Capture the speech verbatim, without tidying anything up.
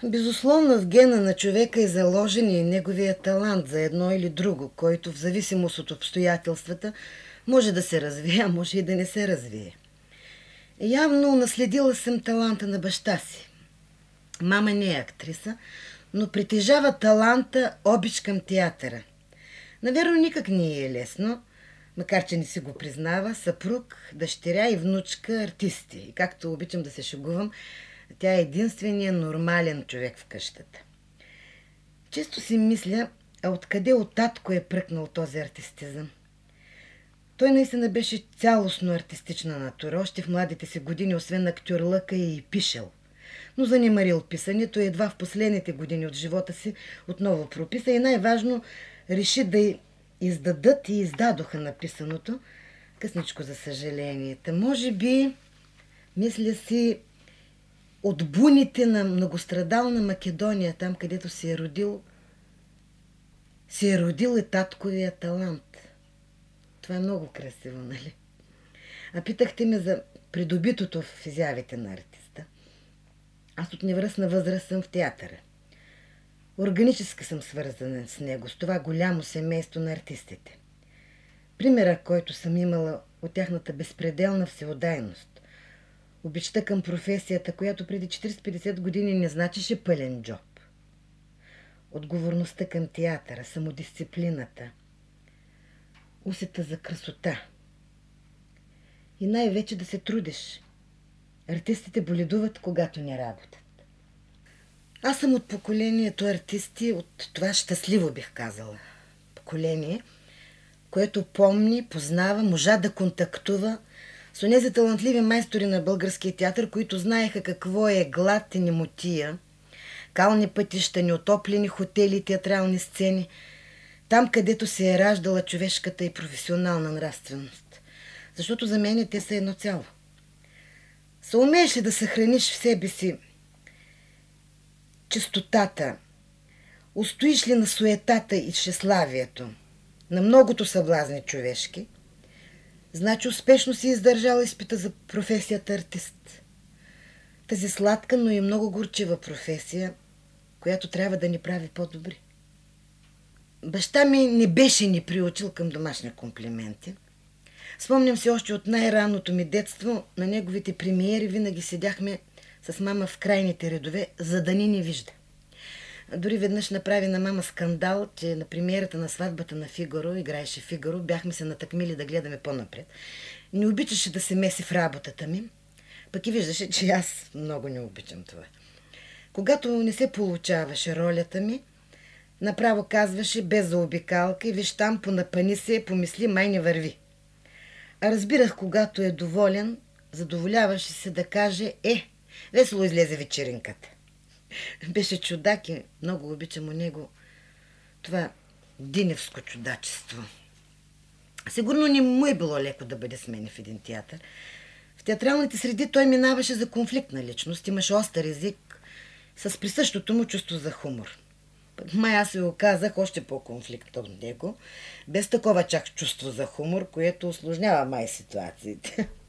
Безусловно, в гена на човека е заложен и неговия талант за едно или друго, който в зависимост от обстоятелствата може да се развие, а може и да не се развие. Явно наследила съм таланта на баща си. Мама не е актриса, но притежава таланта обич към театъра. Наверно, никак не е лесно, макар че не си го признава, съпруг, дъщеря и внучка артисти. И както обичам да се шегувам, тя е единствения нормален човек в къщата. Често си мисля, а откъде от татко е пръкнал този артистизъм? Той наистина беше цялостно артистична натура. Още в младите си години, освен актьорлъка, е и пишел. Но занемарил писането и едва в последните години от живота си отново прописа и най-важно реши да издадат и издадоха написаното. Късничко, за съжаление. Та може би, мисля си, от буните на многострадална Македония, там където се е родил, се е родил и татковия талант. Това е много красиво, нали? А питахте ме за придобитото в изявите на артиста. Аз от невръстна възраст съм в театъра. Органически съм свързана с него, с това голямо семейство на артистите. Примера, който съм имала от тяхната безпределна всеотдайност, обичта към професията, която преди четирийсет-петдесет години не значеше пълен джоб. Отговорността към театъра, самодисциплината, усета за красота и най-вече да се трудиш. Артистите боледуват, когато не работят. Аз съм от поколението артисти, от това щастливо, бих казала, поколение, което помни, познава, можа да контактува с онези талантливи майстори на българския театър, които знаеха какво е глад и немотия, кални пътища, неотоплени хотели и театрални сцени, там, където се е раждала човешката и професионална нравственост. Защото за мен те са едно цяло. Съумееш ли да съхраниш в себе си чистотата, устоиш ли на суетата и тщеславието, на многото съблазни човешки, значи успешно си издържала изпита за професията артист. Тази сладка, но и много горчива професия, която трябва да ни прави по-добри. Баща ми не беше ни приучил към домашни комплименти. Спомням си още от най-ранното ми детство, на неговите премиери винаги седяхме с мама в крайните редове, за да ни не вижда. Дори веднъж направи на мама скандал, че на премиерата на сватбата на Фигаро, играеше Фигаро, бяхме се натъкмили да гледаме по-напред. Не обичаше да се меси в работата ми, пък и виждаше, че аз много не обичам това. Когато не се получаваше ролята ми, направо казваше без заобикалка и виж там, понапани се, помисли, май не върви. А разбирах, когато е доволен, задоволяваше се да каже: е, весело излезе вечеринката. Беше чудак и много обичам у него това диневско чудачество. Сигурно не му е било леко да бъде с мен в един театър. В театралните среди той минаваше за конфликтна личност, имаше остър език с присъщото му чувство за хумор. Май аз ви оказах още по-конфликтен от него, без такова чак чувство за хумор, което усложнява май ситуациите.